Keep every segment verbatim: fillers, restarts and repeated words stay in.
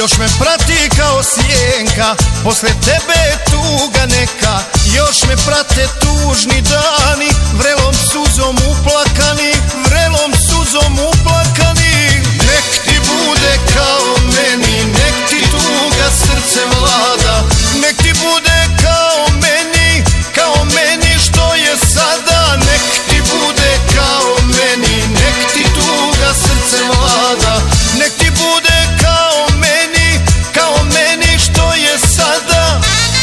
Još me prati kao sjenka, posle tebe tuga neka. Još me prate tužni dani, vrelom suzom uplakani, vrelom suzom uplakani. Nek ti bude kao meni, nek ti tuga srce vlada. Nek ti bude kao meni, kao meni što je sada. Nek ti bude kao meni, nek ti tuga srce vlada. Nek ti bude kao meni, kao meni što je sada.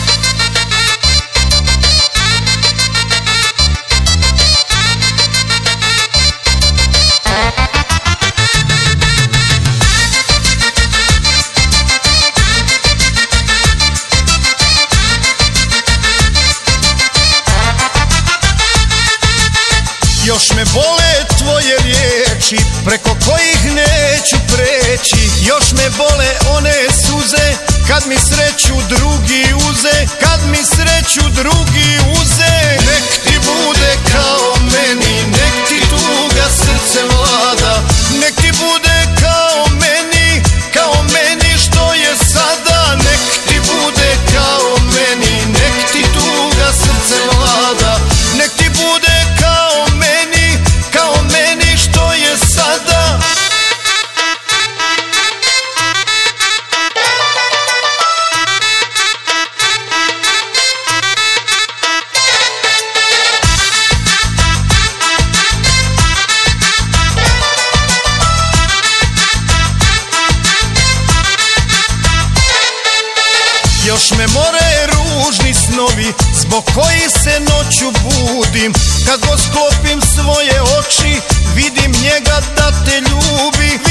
Još me bole tvoje riječi, preko kojih neću preći. Još me bole one suze, kad mi sreću drugi uze, kad mi sreću drugi uze. Nek ti bude kao meni, nek ti tuga srce vlada. Nek ti bude kao meni, kao meni što je sada. Nek ti bude kao meni, nek ti tuga srce vlada. Nek ti bude kao meni, kao meni što je sada. Još me more ružni snovi, zbog kojih se noću budim. Kad god sklopim svoje oči, vidim njega da te ljubi.